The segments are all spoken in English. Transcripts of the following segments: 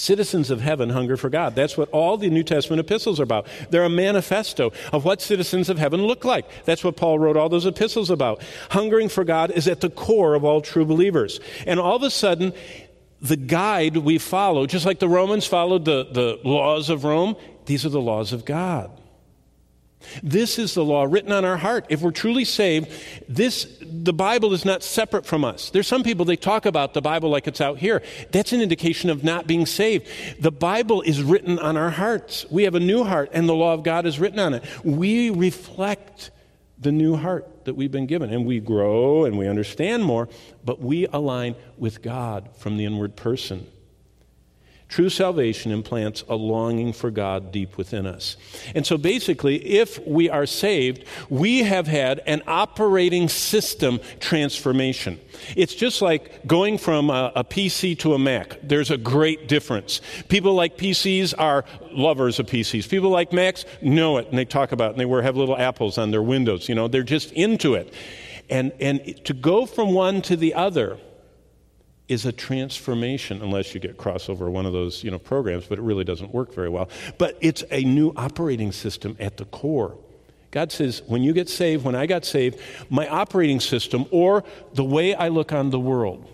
Citizens of heaven hunger for God. That's what all the New Testament epistles are about. They're a manifesto of what citizens of heaven look like. That's what Paul wrote all those epistles about. Hungering for God is at the core of all true believers. And all of a sudden, the guide we follow, just like the Romans followed the laws of Rome, these are the laws of God. This is the law written on our heart. If we're truly saved, the Bible is not separate from us. There's some people, they talk about the Bible like it's out here. That's an indication of not being saved. The Bible is written on our hearts. We have a new heart, and the law of God is written on it. We reflect the new heart that we've been given, and we grow and we understand more, but we align with God from the inward person. True salvation implants a longing for God deep within us. And so basically, if we are saved, we have had an operating system transformation. It's just like going from a PC to a Mac. There's a great difference. People like PCs are lovers of PCs. People like Macs know it, and they talk about it, and they have little apples on their windows. You know, they're just into it. And to go from one to the other is a transformation, unless you get crossover one of those, programs, but it really doesn't work very well. But it's a new operating system at the core. God says, when you get saved, when I got saved, my operating system, or the way I look on the world.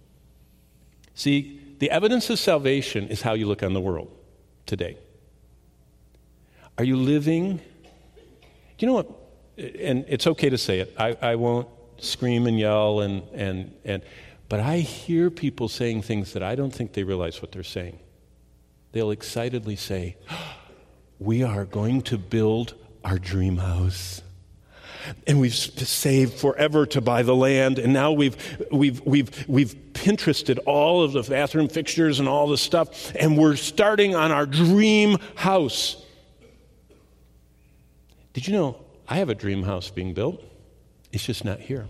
See, the evidence of salvation is how you look on the world today. Are you living? Do you know what? And it's okay to say it. I won't scream and yell but I hear people saying things that I don't think they realize what they're saying. They'll excitedly say, we are going to build our dream house. And we've saved forever to buy the land, and now we've Pinterested all of the bathroom fixtures and all the stuff, and we're starting on our dream house. Did you know I have a dream house being built? It's just not here.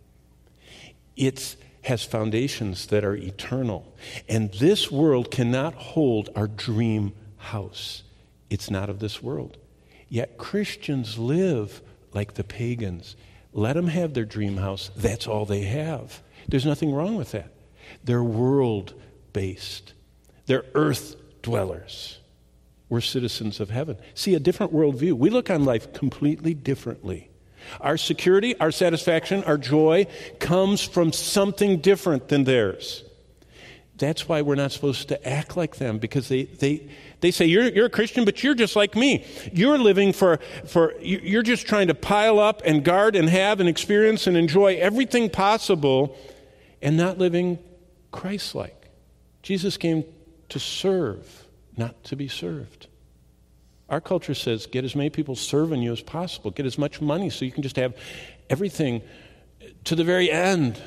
It has foundations that are eternal. And this world cannot hold our dream house. It's not of this world. Yet Christians live like the pagans. Let them have their dream house. That's all they have. There's nothing wrong with that. They're world-based. They're earth dwellers. We're citizens of heaven. See, a different worldview. We look on life completely differently. Our security, our satisfaction, our joy comes from something different than theirs. That's why we're not supposed to act like them, because they say, you're a Christian, but you're just like me. You're living you're just trying to pile up and guard and have and experience and enjoy everything possible and not living Christ-like. Jesus came to serve, not to be served. Our culture says, get as many people serving you as possible. Get as much money so you can just have everything to the very end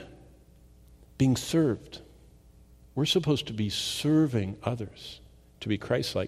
being served. We're supposed to be serving others, to be Christ-like.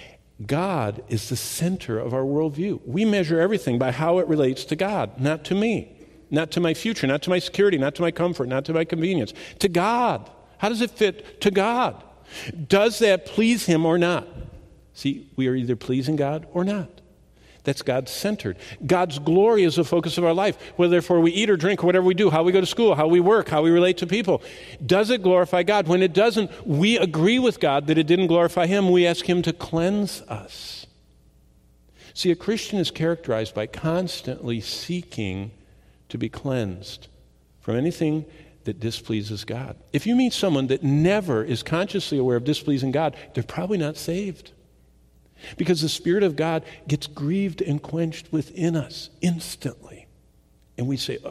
God is the center of our worldview. We measure everything by how it relates to God, not to me, not to my future, not to my security, not to my comfort, not to my convenience, to God. How does it fit to God? Does that please Him or not? See, we are either pleasing God or not. That's God-centered. God's glory is the focus of our life. Whether therefore we eat or drink or whatever we do, how we go to school, how we work, how we relate to people. Does it glorify God? When it doesn't, we agree with God that it didn't glorify Him. We ask Him to cleanse us. See, a Christian is characterized by constantly seeking to be cleansed from anything that displeases God. If you meet someone that never is consciously aware of displeasing God, they're probably not saved. Because the Spirit of God gets grieved and quenched within us instantly. And we say,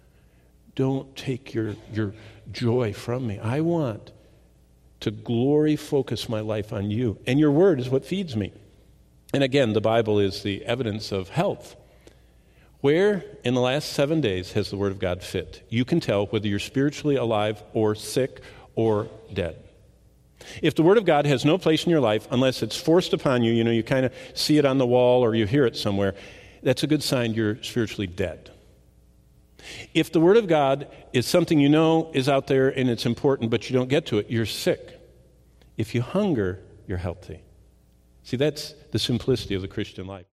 don't take your joy from me. I want to glory focus my life on you. And your word is what feeds me. And again, the Bible is the evidence of health. Where in the last 7 days has the word of God fit? You can tell whether you're spiritually alive or sick or dead. If the Word of God has no place in your life, unless it's forced upon you, you kind of see it on the wall or you hear it somewhere, that's a good sign you're spiritually dead. If the Word of God is something you know is out there and it's important, but you don't get to it, you're sick. If you hunger, you're healthy. See, that's the simplicity of the Christian life.